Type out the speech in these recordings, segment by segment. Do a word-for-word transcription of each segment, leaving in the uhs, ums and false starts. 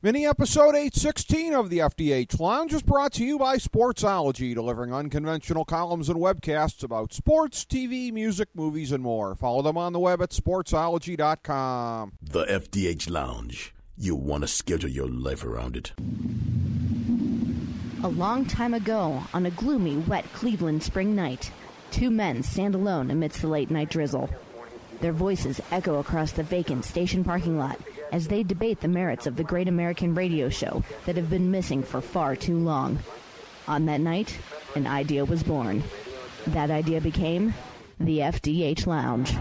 Mini episode eight sixteen of the F D H Lounge is brought to you by Sportsology, delivering unconventional columns and webcasts about sports, T V, music, movies, and more. Follow them on the web at sportsology dot com. The F D H Lounge. You want to schedule your life around it. A long time ago, on a gloomy, wet Cleveland spring night, two men stand alone amidst the late-night drizzle. Their voices echo across the vacant station parking lot as they debate the merits of the great American radio show that have been missing for far too long. On that night, an idea was born. That idea became the F D H Lounge.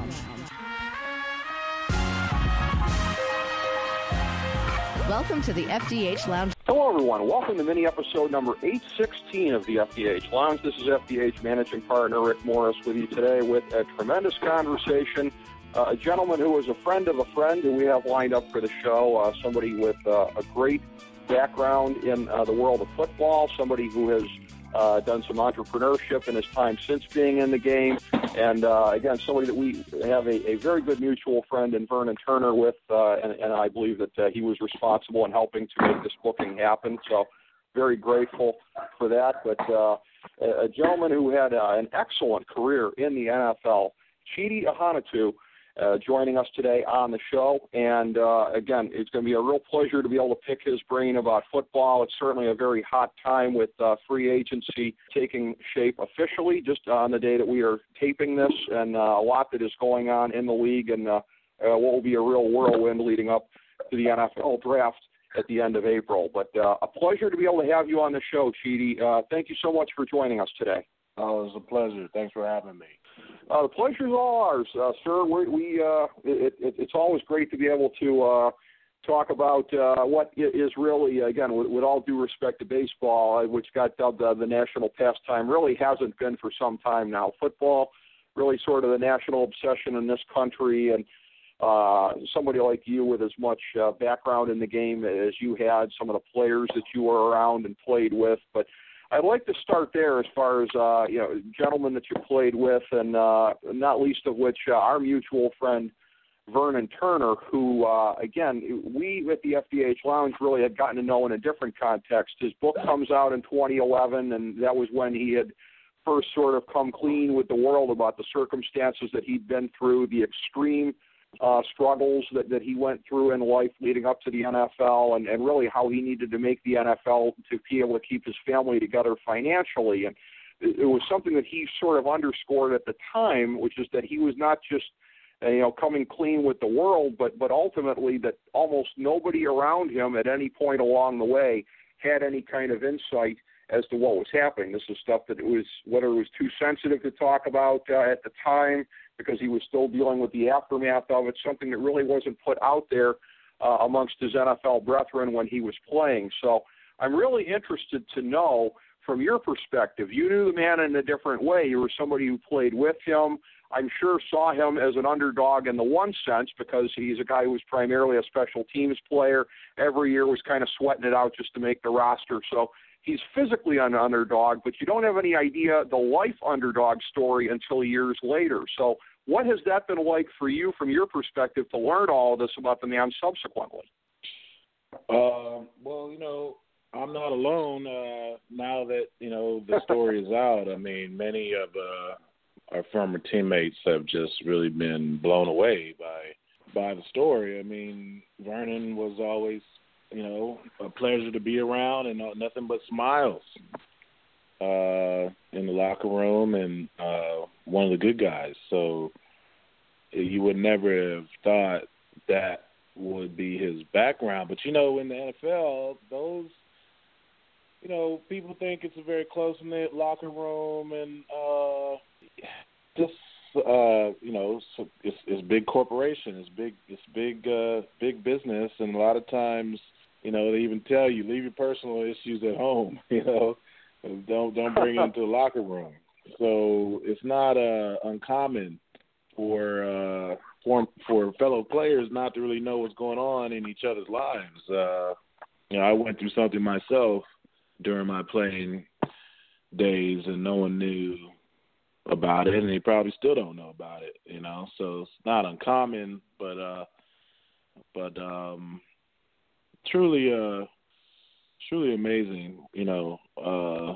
Welcome to the F D H Lounge. Hello, everyone. Welcome to mini episode number eight sixteen of the F D H Lounge. This is F D H managing partner Rick Morris with you today with a tremendous conversation. Uh, a gentleman who is a friend of a friend who we have lined up for the show, uh, somebody with uh, a great background in uh, the world of football, somebody who has uh, done some entrepreneurship in his time since being in the game, and uh, again, somebody that we have a, a very good mutual friend in Vernon Turner with, uh, and, and I believe that uh, he was responsible in helping to make this booking happen, so very grateful for that. But uh, a, a gentleman who had uh, an excellent career in the N F L, Chidi Ahanotu, Uh, joining us today on the show. And, uh, again, it's going to be a real pleasure to be able to pick his brain about football. It's certainly a very hot time with uh, free agency taking shape officially just on the day that we are taping this, and uh, a lot that is going on in the league, and uh, uh, what will be a real whirlwind leading up to the N F L draft at the end of April. But uh, a pleasure to be able to have you on the show, Chidi. Uh, thank you so much for joining us today. Oh, it was a pleasure. Thanks for having me. Uh, the pleasure is all ours, uh, sir. We're, we uh, it, it, it's always great to be able to uh, talk about uh, what is really, again, with, with all due respect to baseball, uh, which got dubbed uh, the national pastime, really hasn't been for some time now. Football, really sort of the national obsession in this country, and uh, somebody like you with as much uh, background in the game as you had, some of the players that you were around and played with, but I'd like to start there as far as, uh, you know, gentlemen that you played with, and uh, not least of which uh, our mutual friend, Vernon Turner, who, uh, again, we at the F D H Lounge really had gotten to know in a different context. His book comes out in twenty eleven, and that was when he had first sort of come clean with the world about the circumstances that he'd been through, the extreme Uh, struggles that, that he went through in life leading up to the N F L, and, and really how he needed to make the N F L to be able to keep his family together financially. And it, it was something that he sort of underscored at the time, which is that he was not just, uh, you know, coming clean with the world, but, but ultimately that almost nobody around him at any point along the way had any kind of insight as to what was happening. This is stuff that it was, whether it was too sensitive to talk about uh, at the time, because he was still dealing with the aftermath of it, something that really wasn't put out there uh, amongst his N F L brethren when he was playing. So I'm really interested to know, from your perspective, you knew the man in a different way. You were somebody who played with him. I'm sure saw him as an underdog in the one sense, because he's a guy who was primarily a special teams player. Every year was kind of sweating it out just to make the roster. So he's physically an underdog, but you don't have any idea the life underdog story until years later. So what has that been like for you from your perspective to learn all of this about the man subsequently? Uh, well, you know, I'm not alone uh, now that, you know, the story is out. I mean, many of uh, our former teammates have just really been blown away by by the story. I mean, Vernon was always, you know, a pleasure to be around, and nothing but smiles uh, in the locker room, and uh, one of the good guys. So you would never have thought that would be his background. But, you know, in the N F L, those, you know, people think it's a very close-knit locker room, and uh, just, uh, you know, so it's, it's big corporation. It's big, it's big, uh, big business, and a lot of times, you know, they even tell you, leave your personal issues at home, you know, don't don't bring it into the locker room. So it's not uh, uncommon for, uh, for for fellow players not to really know what's going on in each other's lives. Uh, you know, I went through something myself during my playing days, and no one knew about it, and they probably still don't know about it, you know. So it's not uncommon, but uh, but um, truly, uh, truly amazing, you know, uh,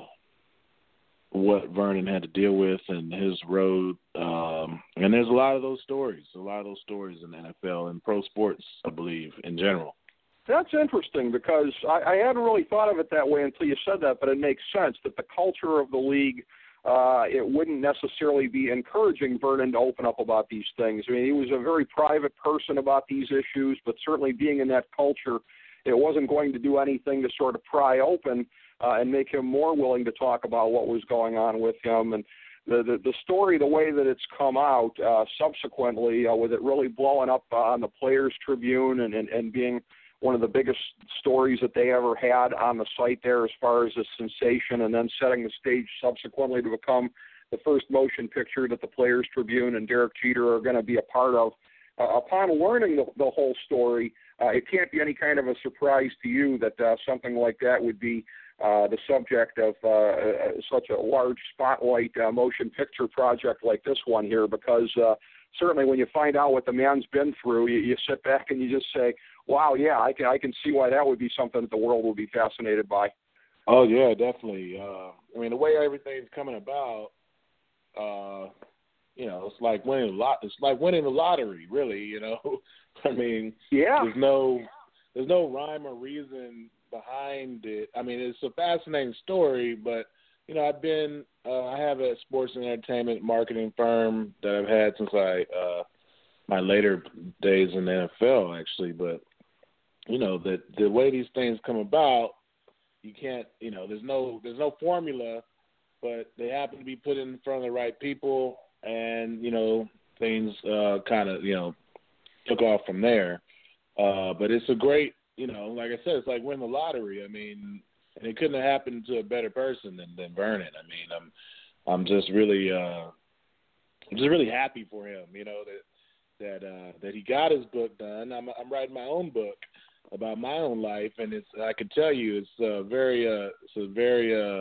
what Vernon had to deal with and his road. Um, and there's a lot of those stories, a lot of those stories in the N F L and pro sports, I believe, in general. That's interesting because I, I hadn't really thought of it that way until you said that, but it makes sense that the culture of the league, uh, it wouldn't necessarily be encouraging Vernon to open up about these things. I mean, he was a very private person about these issues, but certainly being in that culture, it wasn't going to do anything to sort of pry open uh, and make him more willing to talk about what was going on with him. And the the, the story, the way that it's come out uh, subsequently, uh, with it really blowing up uh, on the Players Tribune and, and, and being one of the biggest stories that they ever had on the site there as far as a sensation, and then setting the stage subsequently to become the first motion picture that the Players Tribune and Derek Jeter are going to be a part of. Uh, upon learning the, the whole story, uh, it can't be any kind of a surprise to you that uh, something like that would be uh, the subject of uh, uh, such a large spotlight uh, motion picture project like this one here, because uh, certainly when you find out what the man's been through, you, you sit back and you just say, wow, yeah, I can I can see why that would be something that the world would be fascinated by. Oh, yeah, definitely. Uh, I mean, the way everything's coming about, uh, you know, it's like winning a lot. It's like winning the lottery, really. You know, I mean, yeah, there's no there's no rhyme or reason behind it. I mean, it's a fascinating story, but you know, I've been uh, I have a sports and entertainment marketing firm that I've had since I uh, my later days in the N F L, actually, but. You know, the the way these things come about, you can't, you know, there's no there's no formula, but they happen to be put in front of the right people, and, you know, things uh, kind of, you know, took off from there. Uh, but it's a great, you know, like I said, it's like winning the lottery. I mean, and it couldn't have happened to a better person than, than Vernon. I mean, I'm I'm just really uh, I'm just really happy for him, you know, that that uh, that he got his book done. I'm I'm writing my own book about my own life, and it's I can tell you it's a very uh, it's a very uh,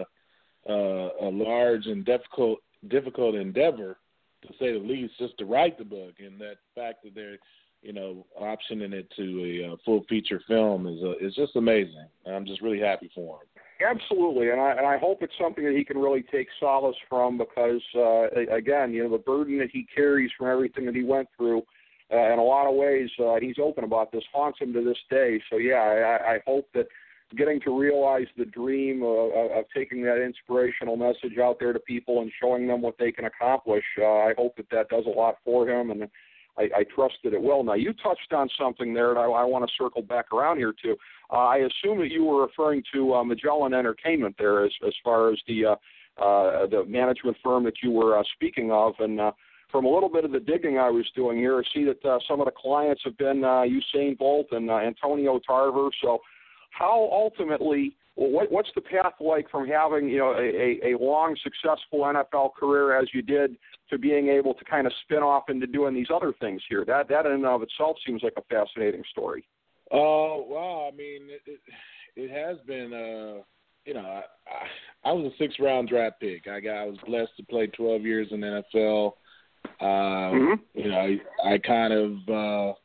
uh, a large and difficult difficult endeavor, to say the least, just to write the book. And that fact that they're you know optioning it to a uh, full feature film is uh, is just amazing. I'm just really happy for him. Absolutely, and I and I hope it's something that he can really take solace from, because uh, again, you know, the burden that he carries from everything that he went through. Uh, in a lot of ways, uh, he's open about this, haunts him to this day. So, yeah, I, I hope that getting to realize the dream of, of taking that inspirational message out there to people and showing them what they can accomplish, uh, I hope that that does a lot for him, and I, I trust that it will. Now, you touched on something there, and I, I want to circle back around here, too. Uh, I assume that you were referring to uh, Magellan Entertainment there as, as far as the, uh, uh, the management firm that you were uh, speaking of, and uh, from a little bit of the digging I was doing here, I see that uh, some of the clients have been uh, Usain Bolt and uh, Antonio Tarver. So how ultimately, well, what, what's the path like from having, you know, a, a long, successful N F L career as you did to being able to kind of spin off into doing these other things here? That, that in and of itself seems like a fascinating story. Oh, uh, wow. I mean, it, it, it has been, uh, you know, I, I, I was a six-round draft pick. I, got, I was blessed to play twelve years in the N F L. Um, mm-hmm. You know, I, I kind of, uh,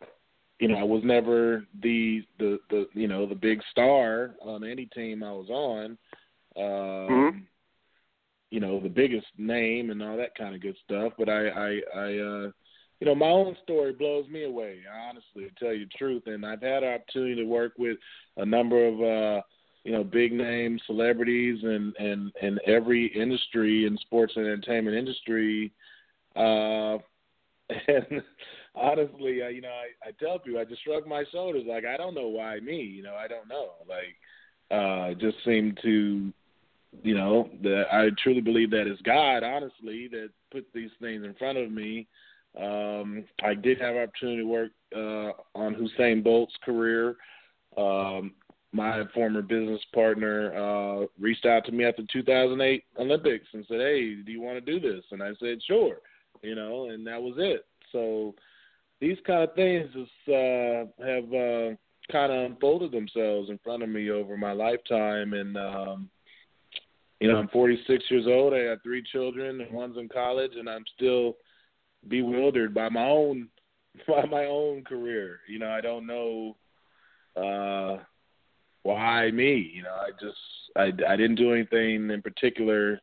you know, I was never the, the, the, you know, the big star on any team I was on, um, mm-hmm. you know, the biggest name and all that kind of good stuff. But I, I, I uh, you know, my own story blows me away, honestly, to tell you the truth. And I've had an opportunity to work with a number of, uh, you know, big name celebrities and, and, and every industry in sports and entertainment industry. Uh, and honestly, I, you know, I, I tell people, I just shrug my shoulders. Like, I don't know why me, you know, I don't know. Like, uh, it just seemed to, you know, that I truly believe that it's God, honestly, that put these things in front of me. Um, I did have an opportunity to work, uh, on Usain Bolt's career. Um, my former business partner, uh, reached out to me after the two thousand eight Olympics and said, hey, do you want to do this? And I said, sure. You know, and that was it. So these kind of things just, uh, have uh, kind of unfolded themselves in front of me over my lifetime. And, um, you know, I'm forty-six years old. I got three children, and one's in college, and I'm still bewildered by my own by my own career. You know, I don't know uh, why me? You know, I just I, I didn't do anything in particular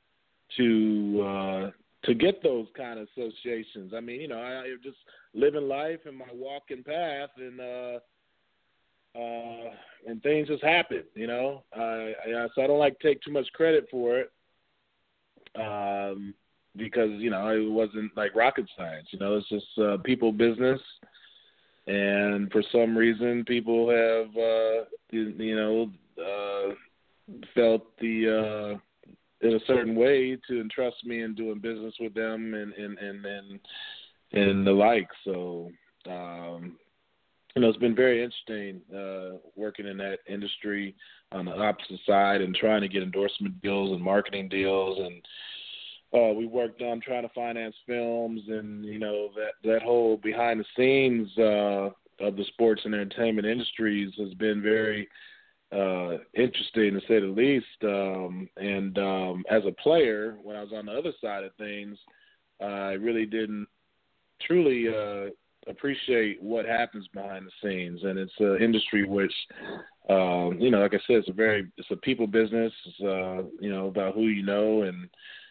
to uh, to get those kind of associations. I mean, you know, I, I just living life and my walking path, and uh, uh, and things just happen. You know, I, I, so I don't like to take too much credit for it. Um, because, you know, it wasn't like rocket science, you know, it's just uh, people business. And for some reason, people have, uh, you, you know, uh, felt the, uh, in a certain way to entrust me in doing business with them and, and, and, and, and the like. So, um, you know, it's been very interesting uh, working in that industry on the opposite side and trying to get endorsement deals and marketing deals. And uh, we worked on trying to finance films and, you know, that, that whole behind the scenes uh, of the sports and entertainment industries has been very uh, interesting, to say the least. Um, and um, as a player, when I was on the other side of things, uh, I really didn't truly uh, – appreciate what happens behind the scenes. And it's an industry which, um, you know, like I said, it's a very, it's a people business, it's, uh, you know, about who you know. And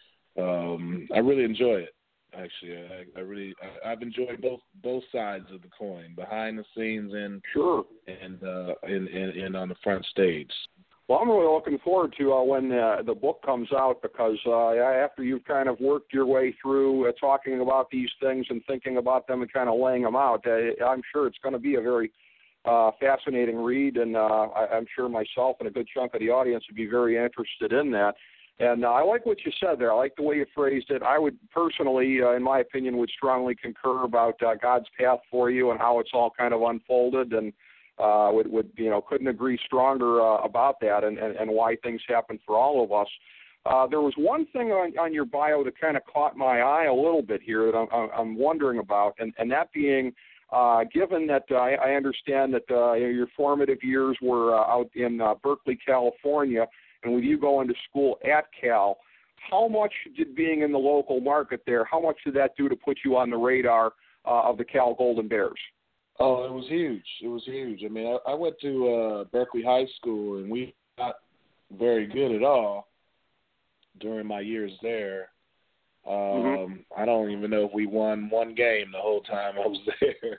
um, I really enjoy it. Actually, I, I really, I, I've enjoyed both, both sides of the coin, behind the scenes and, sure. and, uh, and, and, and on the front stage. Well, I'm really looking forward to uh, when uh, the book comes out, because uh, after you've kind of worked your way through uh, talking about these things and thinking about them and kind of laying them out, uh, I'm sure it's going to be a very uh, fascinating read, and uh, I, I'm sure myself and a good chunk of the audience would be very interested in that. And uh, I like what you said there. I like the way you phrased it. I would personally, uh, in my opinion, would strongly concur about uh, God's path for you and how it's all kind of unfolded, and Uh, would, would you know couldn't agree stronger uh, about that, and, and, and why things happen for all of us. Uh, there was one thing on, on your bio that kind of caught my eye a little bit here that I'm, I'm wondering about, and, and that being, uh, given that uh, I, I understand that uh, your formative years were uh, out in uh, Berkeley, California, and with you going to school at Cal, how much did being in the local market there, how much did that do to put you on the radar uh, of the Cal Golden Bears? Oh, it was huge. It was huge. I mean, I, I went to uh, Berkeley High School, and we got very good at all during my years there. Um, mm-hmm. I don't even know if we won one game the whole time I was there.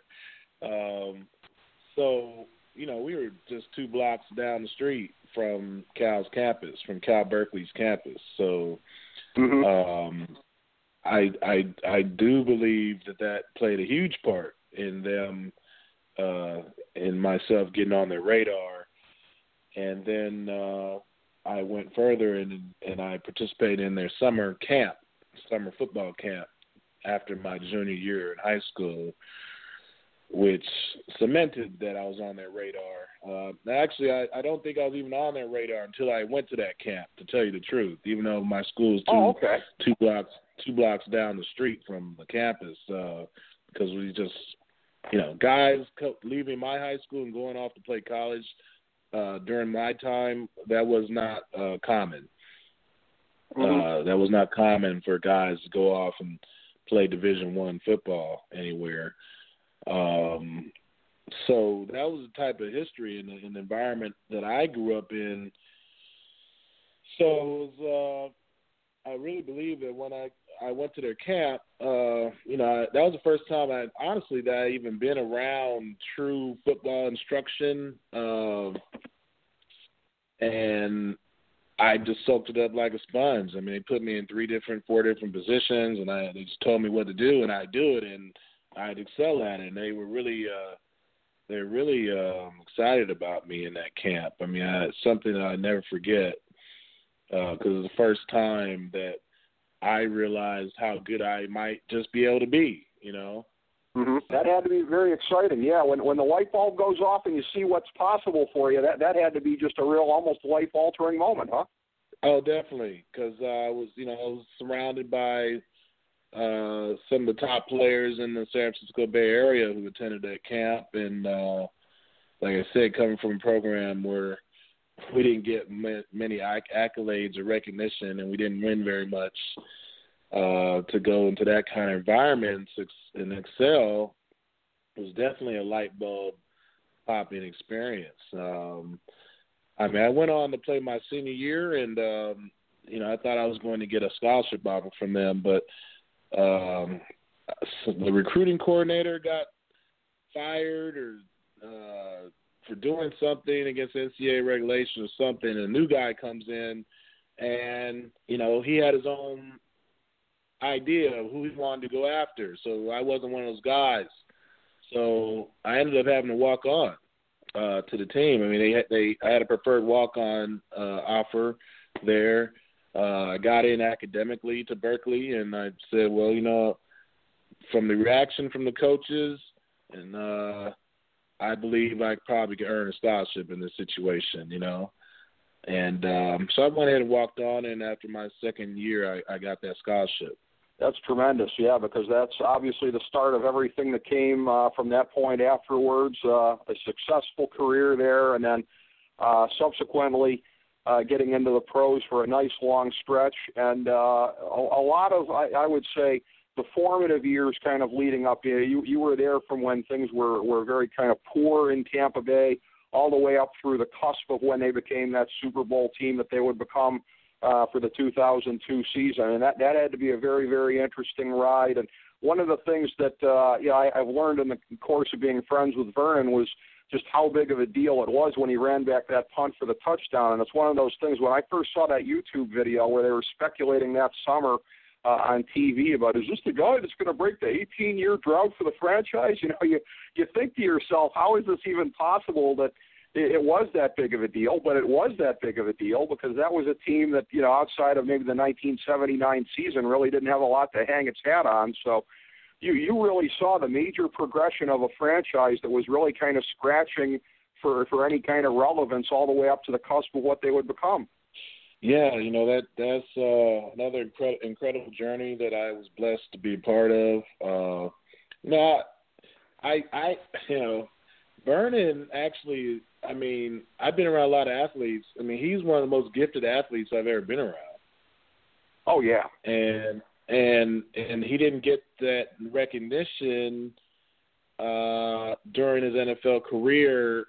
Um, so, you know, we were just two blocks down the street from Cal's campus, from Cal Berkeley's campus. So mm-hmm. um, I, I, I do believe that that played a huge part in them Uh, and myself getting on their radar. And then uh, I went further and and I participated in their summer camp, summer football camp, after my junior year in high school, which cemented that I was on their radar. Uh, actually, I, I don't think I was even on their radar until I went to that camp, to tell you the truth, even though my school is two, oh, okay. two blocks two blocks down the street from the campus, uh, because we just – you know, guys leaving my high school and going off to play college uh, during my time, that was not uh, common. Mm-hmm. Uh, that was not common for guys to go off and play Division One football anywhere. Um, so that was the type of history and the, and the environment that I grew up in. So it was, uh, I really believe that when I I went to their camp, uh, you know, that was the first time I honestly that I even been around true football instruction. Um, and I just soaked it up like a sponge. I mean, they put me in three different, four different positions, and I, they just told me what to do, and I do it, and I'd excel at it. And they were really, uh, they're really um, excited about me in that camp. I mean, I, it's something that I never forget, because uh, it was the first time that I realized how good I might just be able to be, you know. Mm-hmm. That had to be very exciting. Yeah, when when the light bulb goes off and you see what's possible for you, that, that had to be just a real almost life-altering moment, huh? Oh, definitely, because uh, I was, you know, I was surrounded by uh, some of the top players in the San Francisco Bay Area who attended that camp, and uh, like I said, coming from a program where we didn't get many accolades or recognition, and we didn't win very much. Uh, to go into that kind of environment and excel was definitely a light bulb popping experience. Um, I mean, I went on to play my senior year, and um, you know, I thought I was going to get a scholarship offer from them, but um, so the recruiting coordinator got fired or uh, for doing something against N C double A regulation or something, and a new guy comes in, and, you know, he had his own idea of who he wanted to go after, so I wasn't one of those guys. So I ended up having to walk on uh, to the team. I mean, they had, they I had a preferred walk-on uh, offer there. Uh, I got in academically to Berkeley, and I said, well, you know, from the reaction from the coaches, and uh, I believe I probably could earn a scholarship in this situation, you know. And um, so I went ahead and walked on, and after my second year, I, I got that scholarship. That's tremendous, yeah, because that's obviously the start of everything that came uh, from that point afterwards, uh, a successful career there, and then uh, subsequently uh, getting into the pros for a nice long stretch. And uh, a, a lot of, I, I would say, the formative years kind of leading up, you, you were there from when things were, were very kind of poor in Tampa Bay, all the way up through the cusp of when they became that Super Bowl team that they would become uh, for the two thousand two season. And that, that had to be a very, very interesting ride. And one of the things that uh, you know, I, I've learned in the course of being friends with Vernon was just how big of a deal it was when he ran back that punt for the touchdown. And it's one of those things, when I first saw that YouTube video where they were speculating that summer uh, on T V about, is this the guy that's going to break the eighteen-year drought for the franchise? You know, you, you think to yourself, how is this even possible that it was that big of a deal? But it was that big of a deal because that was a team that, you know, outside of maybe the nineteen seventy-nine season really didn't have a lot to hang its hat on. So you, you really saw the major progression of a franchise that was really kind of scratching for, for any kind of relevance all the way up to the cusp of what they would become. Yeah, you know, that that's uh, another incre- incredible journey that I was blessed to be a part of. Uh, you know, I, I, you know, Vernon actually, I mean, I've been around a lot of athletes. I mean, he's one of the most gifted athletes I've ever been around. Oh, yeah. And and and he didn't get that recognition uh, during his N F L career.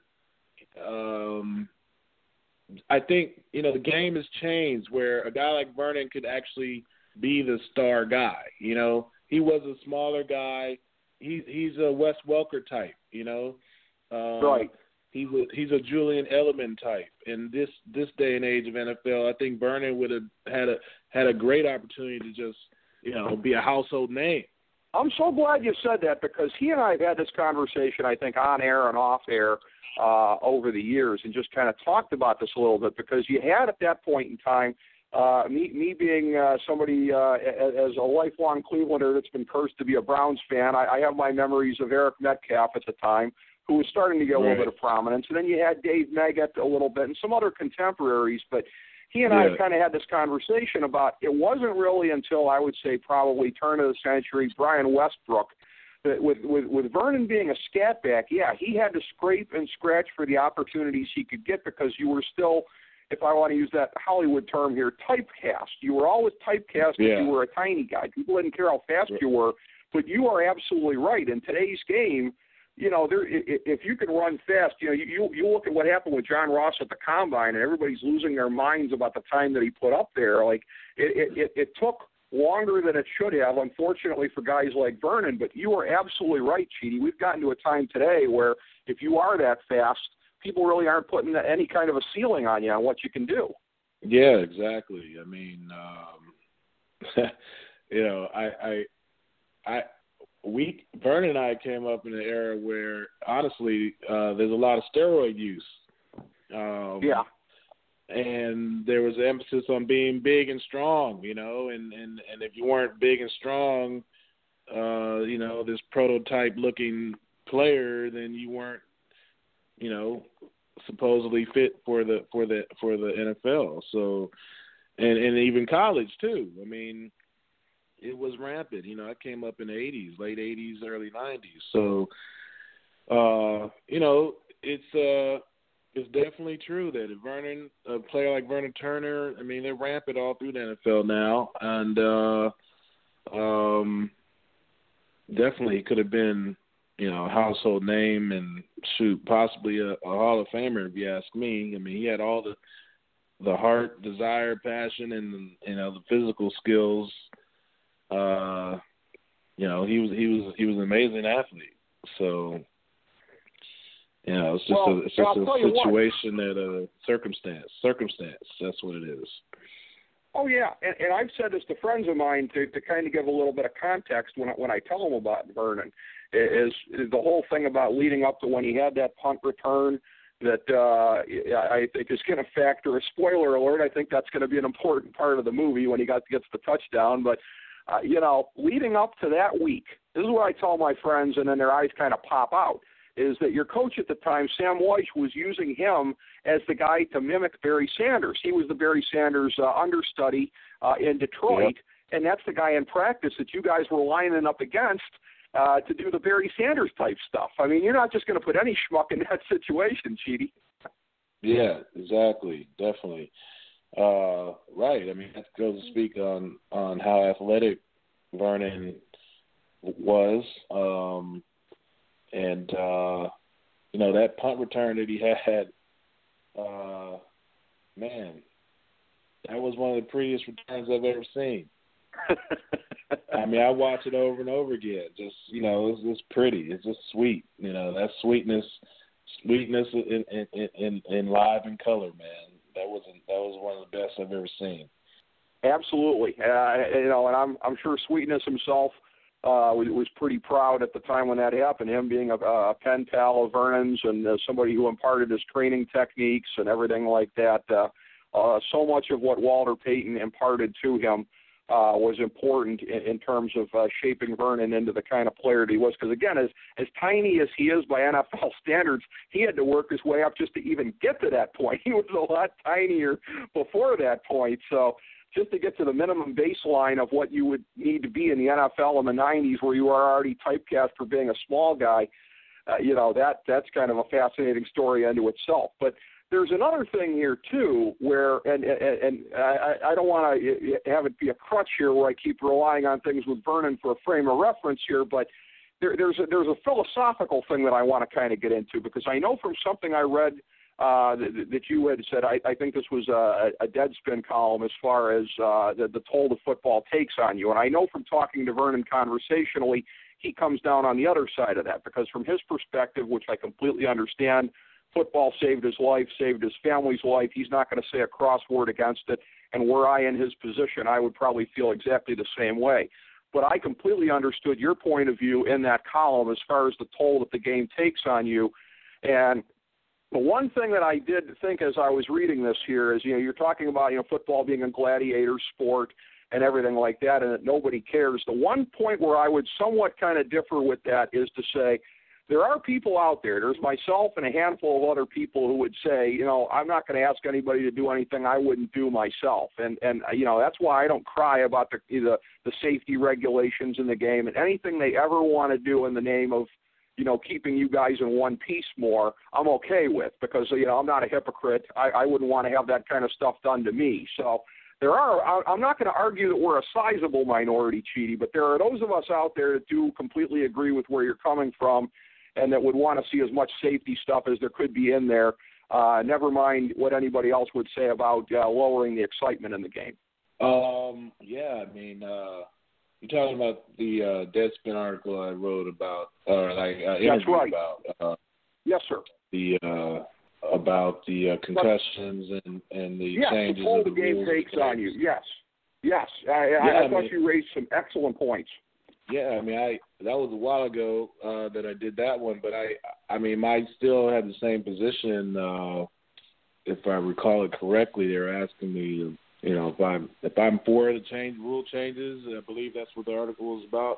Um, I think, you know, the game has changed where a guy like Vernon could actually be the star guy. You know, he was a smaller guy. He, he's a Wes Welker type, you know. Um, right. He's a, he's a Julian Edelman type. In this, this day and age of N F L, I think Vernon would have had a had a great opportunity to just, you know, be a household name. I'm so glad you said that because he and I have had this conversation, I think, on air and off air uh, over the years, and just kind of talked about this a little bit because you had at that point in time, uh, me, me being uh, somebody uh, as a lifelong Clevelander that's been cursed to be a Browns fan, I, I have my memories of Eric Metcalf at the time, who was starting to get a right. little bit of prominence. And then you had Dave Meggett a little bit and some other contemporaries. But he and yeah. I have kind of had this conversation about it wasn't really until, I would say, probably turn of the century, Brian Westbrook, that with, with, with Vernon being a scat back, yeah, he had to scrape and scratch for the opportunities he could get because you were still, if I want to use that Hollywood term here, typecast. You were always typecast yeah. if you were a tiny guy. People didn't care how fast right. you were. But you are absolutely right. In today's game, you know, there, if you can run fast, you know, you, you look at what happened with John Ross at the Combine, and everybody's losing their minds about the time that he put up there. Like, it, it, it took longer than it should have, unfortunately, for guys like Vernon. But you are absolutely right, Chidi. We've gotten to a time today where if you are that fast, people really aren't putting any kind of a ceiling on you on what you can do. Yeah, exactly. I mean, um, you know, I, I, I, we, Vernon and I came up in an era where, honestly, uh, there's a lot of steroid use. Um, yeah. And there was an emphasis on being big and strong, you know, and, and, and if you weren't big and strong, uh, you know, this prototype-looking player, then you weren't, you know, supposedly fit for the for the for the N F L. So, and and even college too. I mean, it was rampant. You know, I came up in the eighties, late eighties, early nineties. So, uh, you know, it's uh, it's definitely true that if Vernon, a player like Vernon Turner, I mean, they're rampant all through the N F L now, and uh, um, definitely could have been you know, household name and shoot, possibly a, a Hall of Famer if you ask me. I mean, he had all the the heart, desire, passion, and you know the physical skills. Uh, you know, he was he was he was an amazing athlete. So, you know, it's just well, a it's just a situation that a circumstance. Circumstance. That's what it is. Oh yeah, and, and I've said this to friends of mine to, to kind of give a little bit of context when I, when I tell them about Vernon. Is, is the whole thing about leading up to when he had that punt return that uh, I think is going to factor. A spoiler alert, I think that's going to be an important part of the movie when he got gets the touchdown. But, uh, you know, leading up to that week, this is what I tell my friends, and then their eyes kind of pop out, is that your coach at the time, Sam Weiss, was using him as the guy to mimic Barry Sanders. He was the Barry Sanders uh, understudy uh, in Detroit, yep. And that's the guy in practice that you guys were lining up against Uh, to do the Barry Sanders type stuff. I mean, you're not just going to put any schmuck in that situation, Cheaty. Yeah, exactly, definitely. Uh, right. I mean, that goes to speak on, on how athletic Vernon was. Um, and, uh, you know, that punt return that he had, uh, man, that was one of the prettiest returns I've ever seen. I mean, I watch it over and over again. Just, you know, it's, it's pretty. It's just sweet. You know, that sweetness, sweetness in in, in, in live and color, man. That was that was one of the best I've ever seen. Absolutely. Uh, you know, and I'm I'm sure Sweetness himself uh, was, was pretty proud at the time when that happened. Him being a, a pen pal of Vernon's and uh, somebody who imparted his training techniques and everything like that. Uh, uh, so much of what Walter Payton imparted to him Uh, was important in, in terms of uh, shaping Vernon into the kind of player that he was. Because, again, as, as tiny as he is by N F L standards, he had to work his way up just to even get to that point. He was a lot tinier before that point. So just to get to the minimum baseline of what you would need to be in the N F L in the nineties where you are already typecast for being a small guy, uh, you know, that that's kind of a fascinating story unto itself. But there's another thing here, too, where, and, and, and I, I don't want to have it be a crutch here where I keep relying on things with Vernon for a frame of reference here, but there, there's, a, there's a philosophical thing that I want to kind of get into, because I know from something I read uh, that, that you had said, I, I think this was a, a Deadspin column as far as uh, the, the toll the football takes on you. And I know from talking to Vernon conversationally, he comes down on the other side of that, because from his perspective, which I completely understand, football saved his life, saved his family's life. He's not going to say a cross word against it. And were I in his position, I would probably feel exactly the same way. But I completely understood your point of view in that column as far as the toll that the game takes on you. And the one thing that I did think as I was reading this here is, you know, you're talking about, you know, football being a gladiator sport and everything like that, and that nobody cares. The one point where I would somewhat kind of differ with that is to say, there are people out there, there's myself and a handful of other people who would say, you know, I'm not going to ask anybody to do anything I wouldn't do myself. And, and you know, that's why I don't cry about the, the the safety regulations in the game. And anything they ever want to do in the name of, you know, keeping you guys in one piece more, I'm okay with, because, you know, I'm not a hypocrite. I, I wouldn't want to have that kind of stuff done to me. So there are, I'm not going to argue that we're a sizable minority, Cheaty, but there are those of us out there that do completely agree with where you're coming from, and that would want to see as much safety stuff as there could be in there, uh, never mind what anybody else would say about uh, lowering the excitement in the game. Um, yeah, I mean, uh, you're talking about the uh, Deadspin article I wrote about, or like uh, interview That's right. about. Uh, yes, sir. The uh, about the uh, concussions and, and the yes, changes. Yes, the toll the the game takes on you. Yes, yes. I, yeah, I, I, I thought mean, you raised some excellent points. Yeah, I mean, I that was a while ago uh, that I did that one, but I, I mean, I still had the same position. Uh, if I recall it correctly, they were asking me, you know, if I'm if I'm for the change rule changes. I believe that's what the article was about.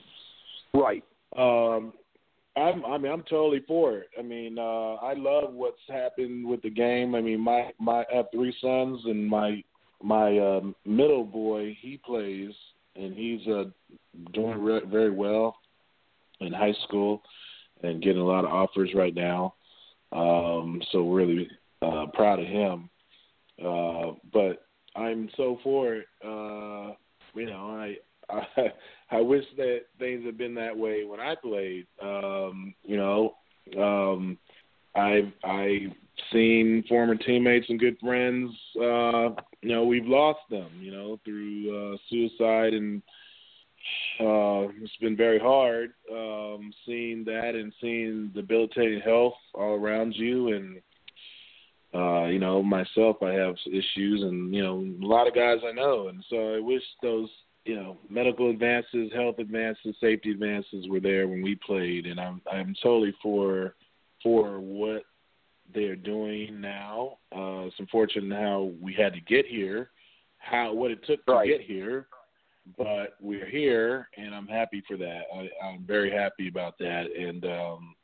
Right. Um, I'm, I mean, I'm totally for it. I mean, uh, I love what's happened with the game. I mean, my my I have three sons, and my my uh, middle boy, he plays. And he's uh, doing re- very well in high school and getting a lot of offers right now. Um, so really uh, proud of him. Uh, but I'm so for it. Uh, you know, I I, I wish that things had been that way when I played. Um, you know, um, I've I've seen former teammates and good friends. Uh, you know, we've lost them. You know, through uh, suicide, and uh, it's been very hard um, seeing that and seeing debilitating health all around you. And uh, you know, myself, I have issues, and you know, a lot of guys I know, and so I wish those you know medical advances, health advances, safety advances were there when we played. And I'm I'm totally for. for what they're doing now. Uh, it's unfortunate how we had to get here, how what it took to right. get here, but we're here, and I'm happy for that. I, I'm very happy about that. And, um,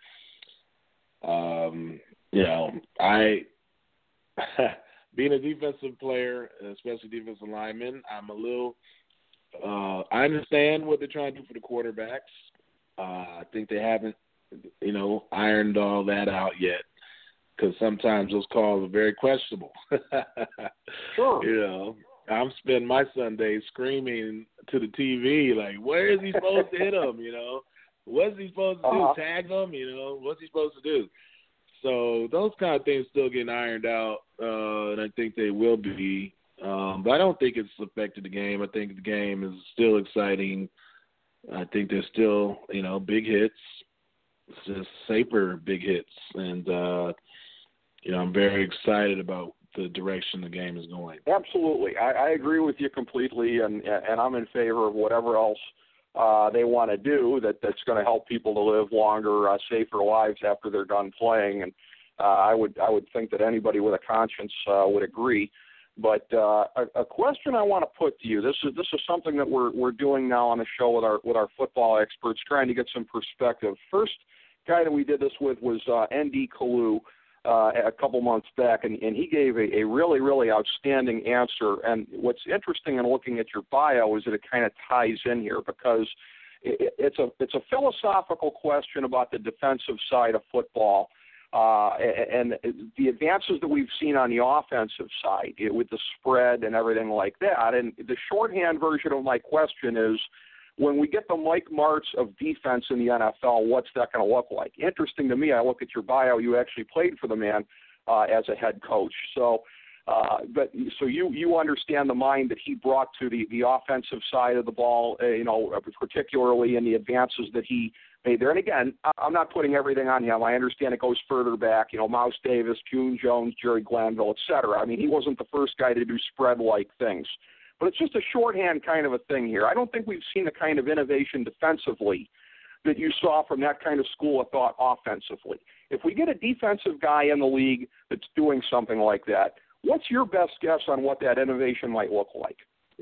um, you know, I being a defensive player, especially defensive lineman, I'm a little uh, – I understand what they're trying to do for the quarterbacks. Uh, I think they haven't, you know, ironed all that out yet, because sometimes those calls are very questionable. Sure. You know, I'm spending my Sundays screaming to the T V, like, where is he supposed to hit him, you know? What's he supposed to uh-huh. do, tag him, you know? What's he supposed to do? So those kind of things still getting ironed out, uh, and I think they will be. Um, but I don't think it's affected the game. I think the game is still exciting. I think there's still, you know, big hits. It's just safer big hits, and uh, you know I'm very excited about the direction the game is going. Absolutely, I, I agree with you completely, and and I'm in favor of whatever else uh, they want to do that that's going to help people to live longer, uh, safer lives after they're done playing. And uh, I would I would think that anybody with a conscience uh, would agree. But uh, a, a question I want to put to you, this is this is something that we're we're doing now on the show with our with our football experts, trying to get some perspective. First guy that we did this with was uh, N D Kalu uh, a couple months back, and, and he gave a, a really, really outstanding answer. And what's interesting in looking at your bio is that it kind of ties in here, because it, it's a it's a philosophical question about the defensive side of football. Uh, and the advances that we've seen on the offensive side it, with the spread and everything like that. And the shorthand version of my question is, when we get the Mike Martz of defense in the N F L, what's that going to look like? Interesting to me, I look at your bio, you actually played for the man uh, as a head coach. So, uh, but so you you understand the mind that he brought to the, the offensive side of the ball, uh, you know, particularly in the advances that he made there. And again, I'm not putting everything on him. I understand it goes further back, you know, Mouse Davis, June Jones, Jerry Glanville, et cetera. I mean, he wasn't the first guy to do spread-like things. But it's just a shorthand kind of a thing here. I don't think we've seen the kind of innovation defensively that you saw from that kind of school of thought offensively. If we get a defensive guy in the league that's doing something like that, what's your best guess on what that innovation might look like?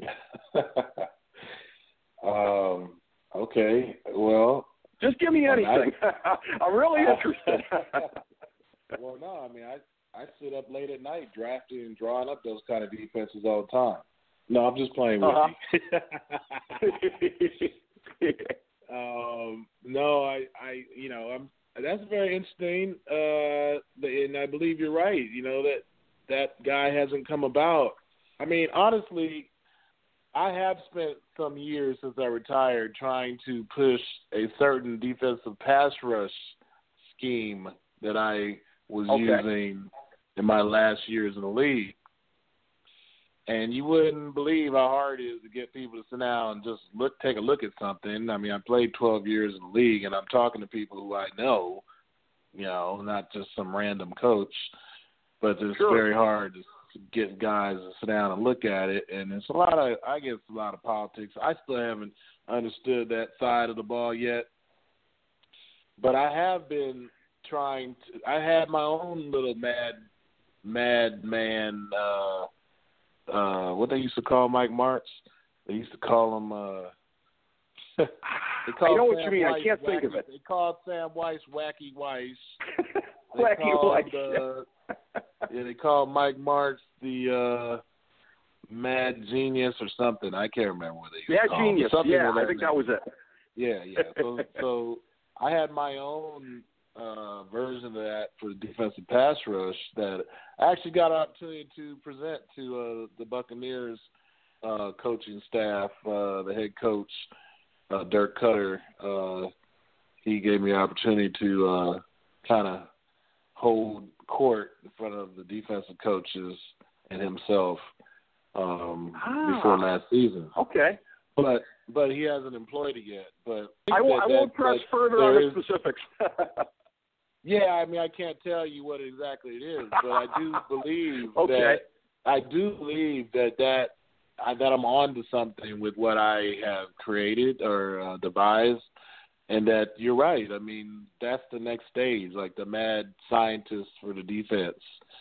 um, okay, well. Just give me anything. I, I'm really interested. Well, no, I mean, I, I sit up late at night drafting and drawing up those kind of defenses all the time. No, I'm just playing with uh-huh. you. um, no, I, I, you know, I'm. That's very interesting, uh, and I believe you're right. You know that that guy hasn't come about. I mean, honestly, I have spent some years since I retired trying to push a certain defensive pass rush scheme that I was okay. using in my last years in the league. And you wouldn't believe how hard it is to get people to sit down and just look, take a look at something. I mean, I played twelve years in the league, and I'm talking to people who I know, you know, not just some random coach. But it's sure. very hard to get guys to sit down and look at it. And it's a lot of, I guess, a lot of politics. I still haven't understood that side of the ball yet. But I have been trying to, I had my own little mad, mad man, uh, Uh, what they used to call Mike Martz? They used to call him. Uh, they I know what Sam you mean. Weiss I can't wacky, think of it. They called Sam Weiss Wacky Weiss. They Wacky called, Weiss. Uh, yeah, they called Mike Martz the uh, Mad Genius or something. I can't remember what they used Mad to call Genius. him. Yeah, I name. think that was it. Yeah, yeah. So, so I had my own uh, version of that for the defensive pass rush that I actually got an opportunity to present to uh, the Buccaneers uh, coaching staff, uh, the head coach, uh, Dirk Cutter, uh, he gave me the opportunity to uh, kind of hold court in front of the defensive coaches and himself um, ah, before last season. Okay. But but he hasn't employed it yet. But I, w- that, I won't that, press that further on is, the specifics. yeah, I mean, I can't tell you what exactly it is, but I do believe okay. that I do believe that that I, that I'm onto something with what I have created or uh, devised, and that you're right. I mean, that's the next stage, like the mad scientist for the defense,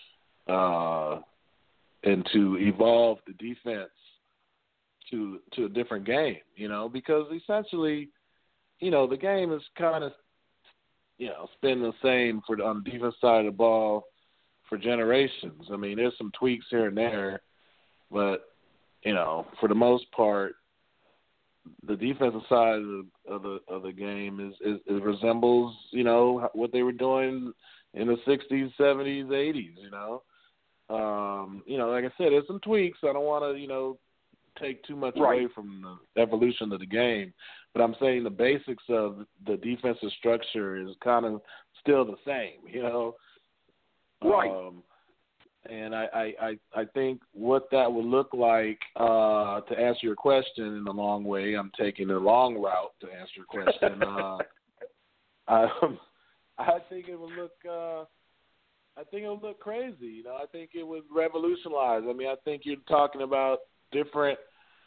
uh, and to evolve the defense to to a different game, you know, because essentially, you know, the game is kind of, you know, it's been the same for the, on the defense side of the ball for generations. I mean, there's some tweaks here and there, but, you know, for the most part, the defensive side of the of the, of the game is, is it resembles, you know, what they were doing in the sixties, seventies, eighties, you know. Um, you know, like I said, there's some tweaks. I don't want to, you know, take too much right. away from the evolution of the game, but I'm saying the basics of the defensive structure is kind of still the same, you know. Right. Um, and I, I, I, I think what that would look like, uh, to answer your question in the long way, I'm taking the long route to answer your question. uh, I, I think it would look, uh, I think it would look crazy. You know, I think it would revolutionize. I mean, I think you're talking about different,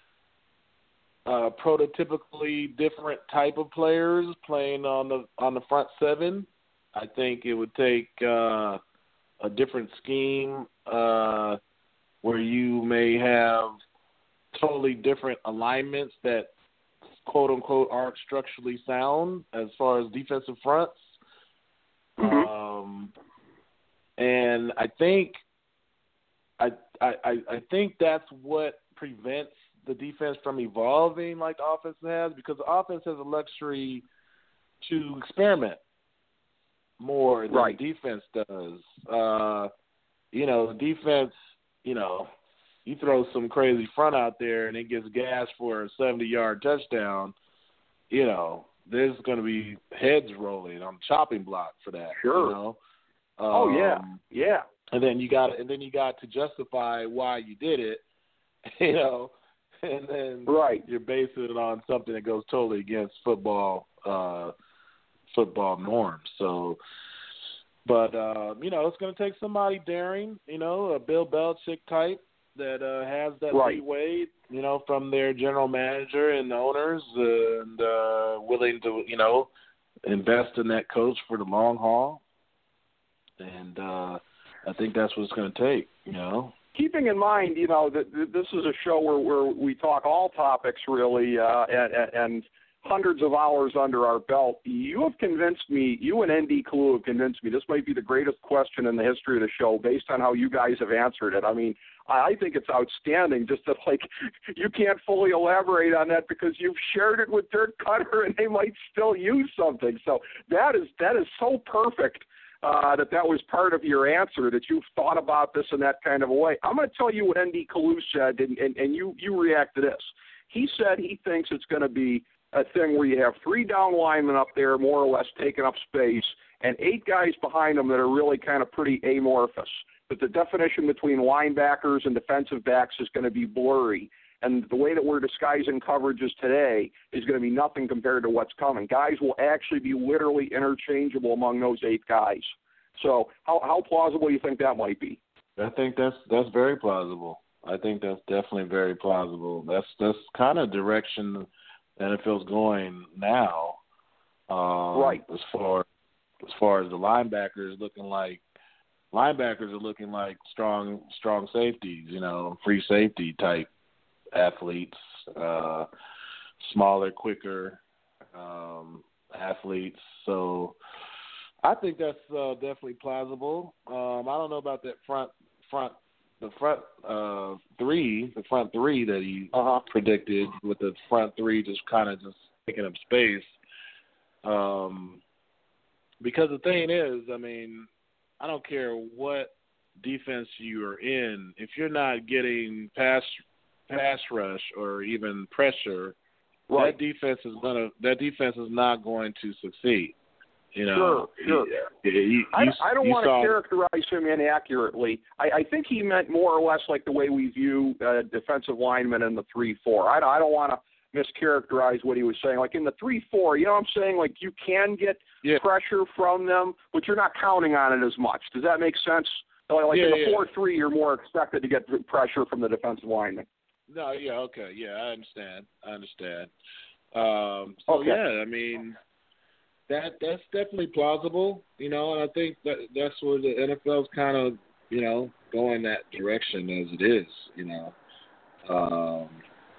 uh, prototypically different type of players playing on the on the front seven. I think it would take uh, a different scheme uh, where you may have totally different alignments that quote unquote aren't structurally sound as far as defensive fronts. Mm-hmm. Um, and I think I, I I think that's what prevents the defense from evolving like the offense has, because the offense has a luxury to experiment more than right. the defense does. Uh, you know, the defense, you know, you throw some crazy front out there and it gets gashed for a seventy-yard touchdown, you know, there's going to be heads rolling on the chopping block for that. Sure. You know? Um, oh, yeah, yeah. And then you got, and then you got to justify why you did it, you know, and then right. you're basing it on something that goes totally against football, uh, football norms. So, but uh, you know, it's going to take somebody daring, you know, a Bill Belichick type that uh, has that right. leeway, you know, from their general manager and owners, uh, and uh, willing to, you know, invest in that coach for the long haul. And uh, I think that's what it's going to take, you know. Keeping in mind, you know, that this is a show where, where we talk all topics, really, uh, and, and hundreds of hours under our belt. You have convinced me, you and N D Kalu have convinced me this might be the greatest question in the history of the show based on how you guys have answered it. I mean, I think it's outstanding just that, like, you can't fully elaborate on that because you've shared it with Dirk Cutter and they might still use something. So that is that is so perfect. Uh, that that was part of your answer, that you've thought about this in that kind of a way. I'm going to tell you what N D Kalu said, and, and, and you, you react to this. He said he thinks it's going to be a thing where you have three down linemen up there more or less taking up space and eight guys behind them that are really kind of pretty amorphous. But the definition between linebackers and defensive backs is going to be blurry. And the way that we're disguising coverages today is going to be nothing compared to what's coming. Guys will actually be literally interchangeable among those eight guys. So how, how plausible do you think that might be? I think that's that's very plausible. I think that's definitely very plausible. That's that's kind of direction the N F L's going now. Um, right. As far as far as the linebackers looking like linebackers are looking like strong strong safeties, you know, free safety type athletes, uh, smaller, quicker um, athletes. So I think that's uh, definitely plausible. Um, I don't know about that front, front, the front uh, three, the front three that he uh-huh. predicted, with the front three just kind of just taking up space. Um, because the thing is, I mean, I don't care what defense you are in, if you're not getting pass pass rush or even pressure, right. that defense is gonna that defense is not going to succeed. You know, sure, sure. You, you, I, you, I don't you want saw, to characterize him inaccurately. I, I think he meant more or less like the way we view uh, defensive linemen in the three four. I, I don't want to mischaracterize what he was saying. Like in the three four, you know what I'm saying? Like you can get yeah. pressure from them, but you're not counting on it as much. Does that make sense? Like yeah, in the yeah. four three, you're more expected to get pressure from the defensive lineman. No, yeah, okay, yeah, I understand. I understand. Um, so, okay. yeah, I mean, that that's definitely plausible, you know, and I think that that's where the N F L's kind of, you know, going that direction as it is, you know. Um,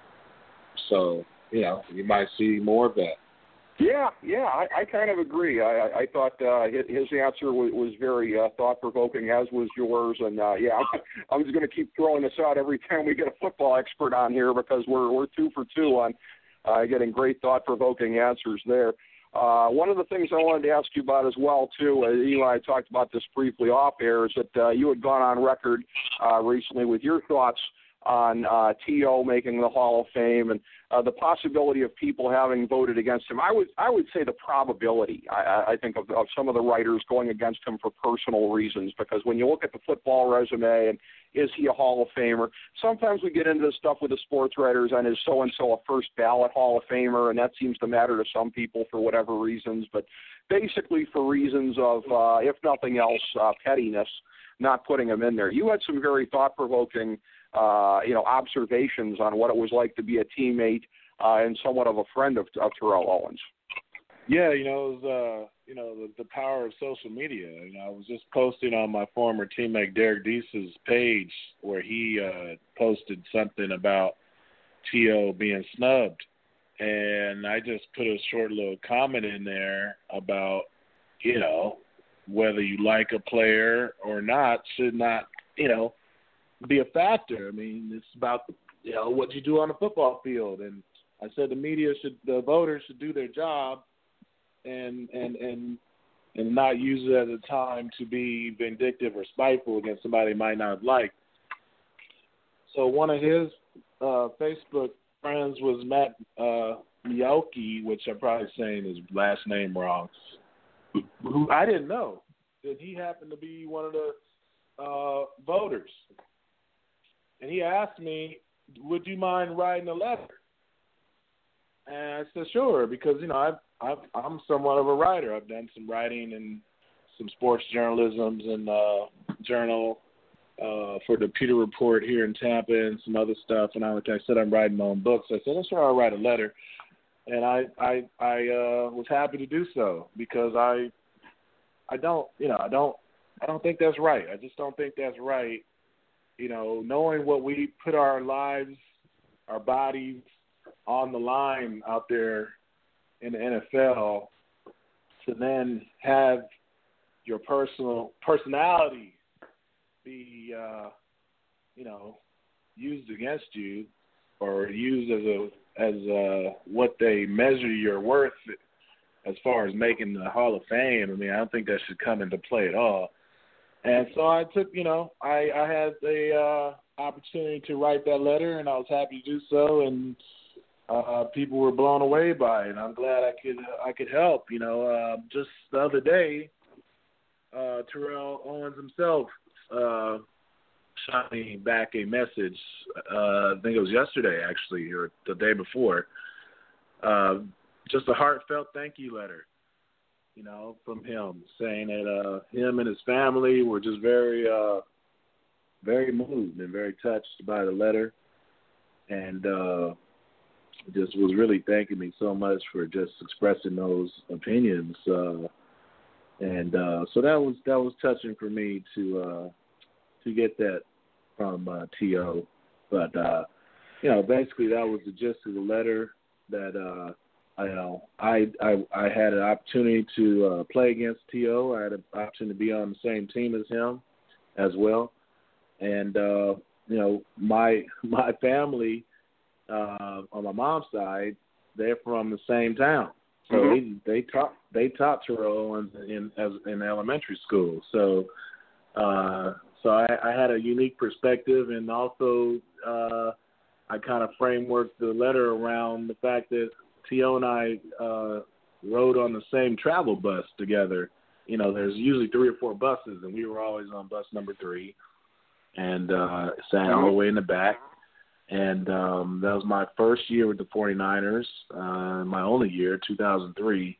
so, you know, you might see more of that. Yeah, yeah, I, I kind of agree. I, I thought uh, his, his answer was, was very uh, thought-provoking, as was yours. And, uh, yeah, I'm, I'm just going to keep throwing this out every time we get a football expert on here because we're we're two for two on uh, getting great thought-provoking answers there. Uh, one of the things I wanted to ask you about as well, too, uh, Eli, I talked about this briefly off air, is that uh, you had gone on record uh, recently with your thoughts on uh, T O making the Hall of Fame and uh, the possibility of people having voted against him. I would I would say the probability, I, I think, of, of some of the writers going against him for personal reasons, because when you look at the football resume and is he a Hall of Famer, sometimes we get into this stuff with the sports writers and is so-and-so a first ballot Hall of Famer, and that seems to matter to some people for whatever reasons, but basically for reasons of, uh, if nothing else, uh, pettiness, not putting him in there. You had some very thought-provoking Uh, you know, observations on what it was like to be a teammate uh, and somewhat of a friend of, of Terrell Owens. Yeah, you know, it was, uh, you know, the, the power of social media. You know, I was just posting on my former teammate Derek Deese's page where he uh, posted something about T O being snubbed. And I just put a short little comment in there about, you know, whether you like a player or not should not, you know, be a factor. I mean, it's about, you know, what you do on the football field. And I said the media should, the voters should do their job and and and and not use it as a time to be vindictive or spiteful against somebody they might not have liked. So one of his uh, Facebook friends was Matt uh, Mioki, which I'm probably saying his last name wrong, who I didn't know that he happened to be one of the uh, voters. And he asked me, would you mind writing a letter? And I said, sure, because, you know, I've, I've, I'm somewhat of a writer. I've done some writing and some sports journalism and uh, journal uh, for the Pewter Report here in Tampa and some other stuff. And I, like I said, I'm writing my own books. I said, sure, I'll write a letter. And I, I, I uh, was happy to do so because I, I don't, you know, I don't, I don't think that's right. I just don't think that's right. You know, knowing what we put our lives, our bodies on the line out there in the N F L, to then have your personal personality be, uh, you know, used against you or used as a as a, what they measure your worth as far as making the Hall of Fame. I mean, I don't think that should come into play at all. And so I took, you know, I, I had the uh, opportunity to write that letter, and I was happy to do so. And uh, people were blown away by it. And I'm glad I could I could help. You know, uh, just the other day, uh, Terrell Owens himself uh, shot me back a message. Uh, I think it was yesterday, actually, or the day before. Uh, just a heartfelt thank you letter. You know, from him, saying that uh, him and his family were just very, uh, very moved and very touched by the letter, and uh, just was really thanking me so much for just expressing those opinions. Uh, and uh, so that was that was touching for me to uh, to get that from uh, T O. But uh, you know, basically that was the gist of the letter. That uh, I you know I, I I had an opportunity to uh, play against T O. I had an opportunity to be on the same team as him as well. And uh, you know, my my family uh, on my mom's side, they're from the same town, so mm-hmm. they they taught they taught Terrell Owens in as in elementary school. So uh, so I, I had a unique perspective, and also uh, I kind of frameworked the letter around the fact that T O and I uh, rode on the same travel bus together. You know, there's usually three or four buses, and we were always on bus number three, and uh, sat all the way in the back. And um, that was my first year with the 49ers, uh, my only year, two thousand three.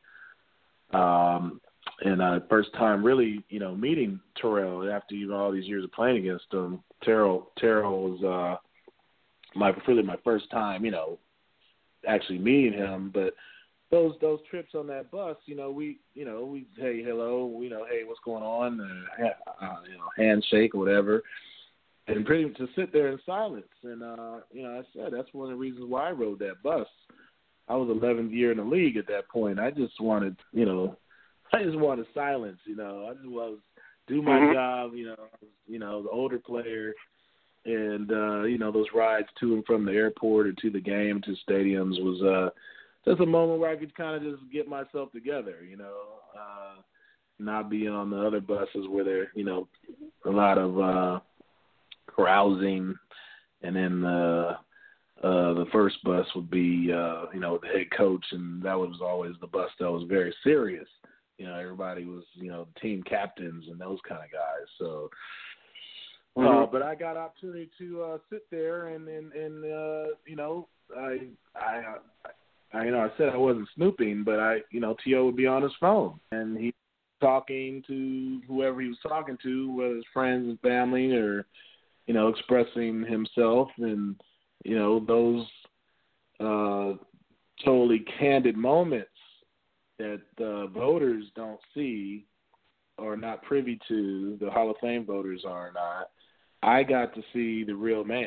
Um, and uh, first time really, you know, meeting Terrell after even all these years of playing against him. Terrell, Terrell was uh, my really my first time, you know, actually meeting him. But those those trips on that bus, you know, we you know we hey hello, you know hey what's going on, uh, uh, you know handshake or whatever. And pretty much to sit there in silence. And, uh, you know, I said that's one of the reasons why I rode that bus. I was eleventh year in the league at that point. I just wanted, you know, I just wanted silence, you know. I just wanted to do my mm-hmm. job, you know, you know, the older player. And, uh, you know, those rides to and from the airport or to the game, to stadiums was uh, just a moment where I could kind of just get myself together, you know, uh, not be on the other buses where there, you know, a lot of uh, – carousing, and then uh, uh, the first bus would be, uh, you know, the head coach, and that was always the bus that was very serious. You know, everybody was, you know, team captains and those kind of guys. So, mm-hmm. uh, but I got opportunity to uh, sit there, and and, and uh, you know, I, I, I, you know, I said I wasn't snooping, but I, you know, T O would be on his phone, and he talking to whoever he was talking to, whether it's friends and family or, you know, expressing himself. And, you know, those uh, totally candid moments that uh, voters don't see or not privy to, the Hall of Fame voters are not, I got to see the real man.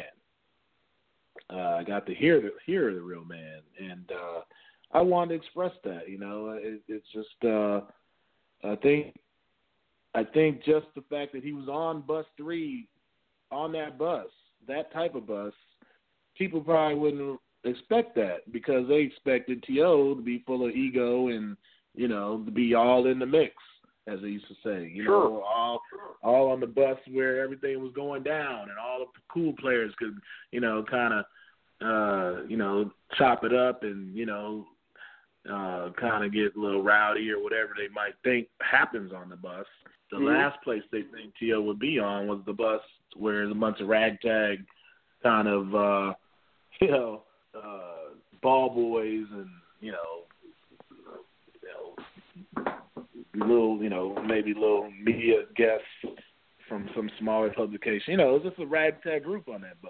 Uh, I got to hear the, hear the real man. And uh, I wanted to express that, you know. It, it's just, uh, I think, I think just the fact that he was on bus three, on that bus, that type of bus, people probably wouldn't expect that because they expected T O to be full of ego and, you know, to be all in the mix, as they used to say. You sure. know, all all on the bus where everything was going down and all the cool players could, you know, kind of, uh, you know, chop it up and, you know, uh, kind of get a little rowdy or whatever they might think happens on the bus. The mm-hmm. last place they think T O would be on was the bus where there's a bunch of ragtag kind of, uh, you know, uh, ball boys and, you know, you know, little, you know, maybe little media guests from some smaller publication. You know, it was just a ragtag group on that bus.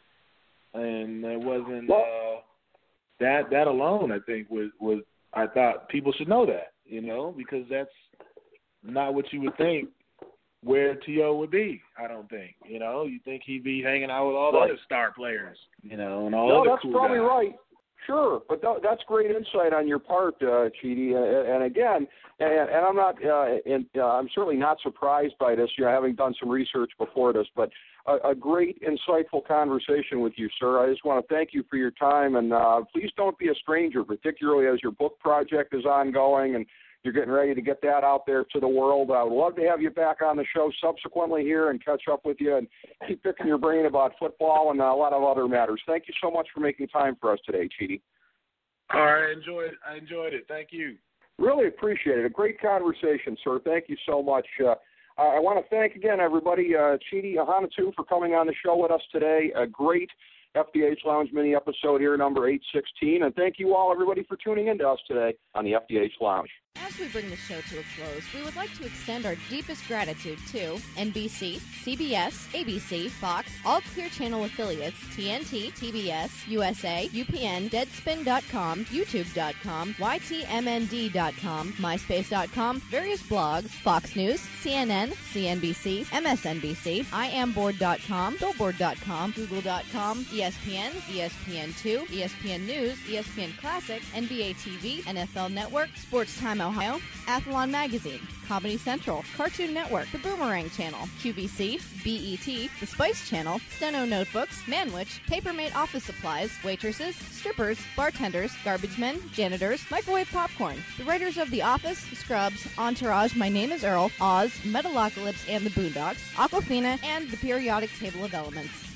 And it wasn't uh, that that alone, I think, was, was I thought people should know that, you know, because that's not what you would think where T O would be, I don't think. You know, you think he'd be hanging out with all the right. other star players, you know, and all no, other that's cool probably guys. right. Sure, but th- that's great insight on your part, uh, Chidi. And, and again, and, and I'm not, uh, and, uh, I'm certainly not surprised by this. You know, having done some research before this, but a, a great, insightful conversation with you, sir. I just want to thank you for your time, and uh, please don't be a stranger, particularly as your book project is ongoing and you're getting ready to get that out there to the world. I would love to have you back on the show subsequently here and catch up with you and keep picking your brain about football and a lot of other matters. Thank you so much for making time for us today, Chidi. All right, I enjoyed, I enjoyed it. Thank you. Really appreciate it. A great conversation, sir. Thank you so much. Uh, I want to thank again, everybody, uh, Chidi Ahanotu for coming on the show with us today. A great F D H Lounge mini episode here, number eight sixteen. And thank you all, everybody, for tuning in to us today on the F D H Lounge. As we bring the show to a close, we would like to extend our deepest gratitude to N B C, C B S, A B C, Fox, all Clear Channel affiliates, T N T, T B S, U S A, U P N, Deadspin dot com, YouTube dot com, Y T M N D dot com, MySpace dot com, various blogs, Fox News, C N N, C N B C, M S N B C, I am board dot com, Billboard dot com, Google dot com, E S P N, E S P N two, E S P N News, E S P N Classic, N B A T V, N F L Network, Sports Time Ohio, Athlon Magazine, Comedy Central, Cartoon Network, The Boomerang Channel, Q V C, B E T, The Spice Channel, Steno Notebooks, Manwich, Papermate Office Supplies, waitresses, strippers, bartenders, garbage men, janitors, microwave popcorn, the writers of The Office, Scrubs, Entourage, My Name is Earl, Oz, Metalocalypse and the Boondocks, Aquafina, and The Periodic Table of Elements.